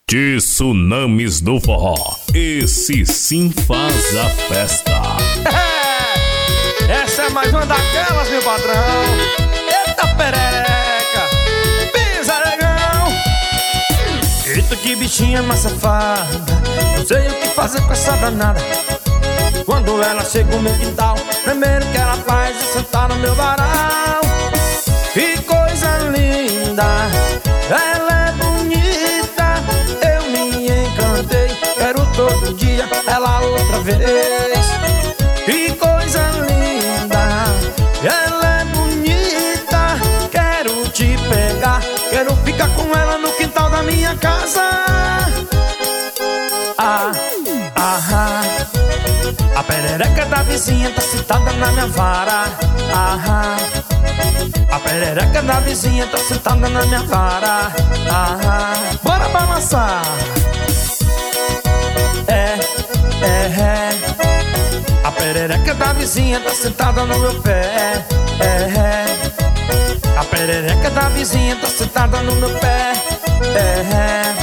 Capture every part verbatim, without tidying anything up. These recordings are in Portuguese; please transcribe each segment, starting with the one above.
Tsunamis do Forró, esse sim faz a festa. Essa é mais uma daquelas, meu patrão. Eita perereca, pisa legal. Eita que bichinha mais safada, não sei o que fazer com essa danada. Quando ela chega no meu quintal, primeiro que ela faz é sentar no meu varal. Que coisa linda, ela é bonita, eu me encantei. Quero todo dia ela outra vez. Que coisa linda, ela é bonita, quero te pegar, quero ficar com ela no quintal da minha casa. Ah, ah, ah. A perereca da vizinha tá sentada na minha vara. Ah, ah. A perereca da vizinha tá sentada na minha vara. Ah, ah. Bora balançar. É, é, é. A perereca da vizinha tá sentada no meu pé. É, é. A perereca da vizinha tá sentada no meu pé. É, é.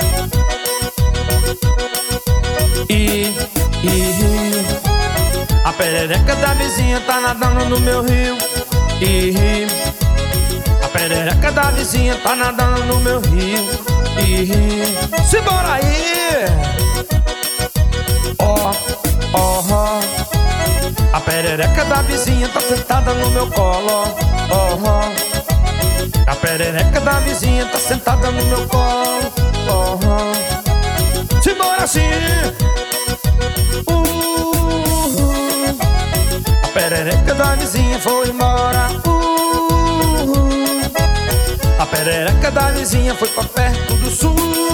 E, e a perereca da vizinha tá nadando no meu rio. E a perereca da vizinha tá nadando no meu rio. E simbora aí. Ó, ó, ó. A perereca da vizinha tá sentada no meu colo. Ó, ó. A perereca da vizinha tá sentada no meu colo. Ó, ó. Simbora assim. Uh, a perereca da vizinha foi embora. Uh, a perereca da vizinha foi pra perto do sul.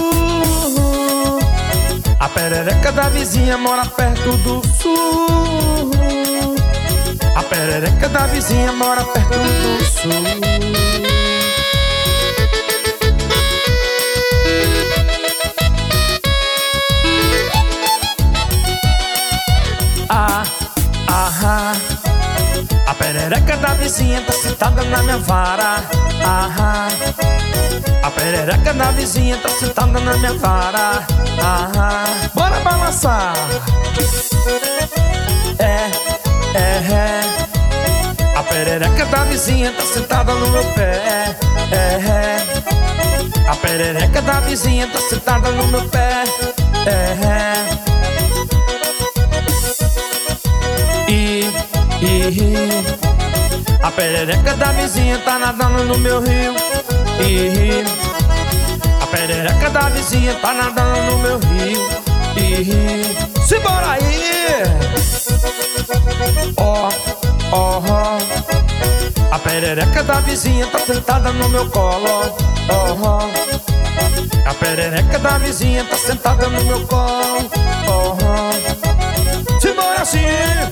A perereca da vizinha mora perto do sul. A perereca da vizinha mora perto do sul. Ah, ah, ah. A perereca da vizinha tá sentada na minha vara. Ah, ah. A perereca da vizinha tá sentada na minha vara. Ah, ah. Bora balançar. É, é, é. A perereca da vizinha tá sentada no meu pé. É, é. A perereca da vizinha tá sentada no meu pé. É, é. E, e a perereca da vizinha tá nadando no meu rio. E a perereca da vizinha tá nadando no meu rio. E simbora aí. Ó, ó, ó. A perereca da vizinha tá sentada no meu colo. Ó, ó. A perereca da vizinha tá sentada no meu colo. Ó, ó. Simbora assim.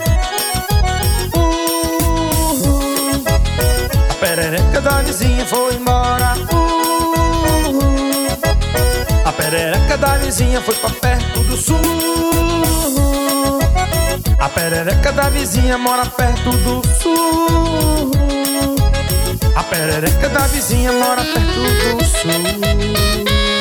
A perereca da vizinha foi embora. uh, A perereca da vizinha foi pra perto do sul. A perereca da vizinha mora perto do sul. A perereca da vizinha mora perto do sul.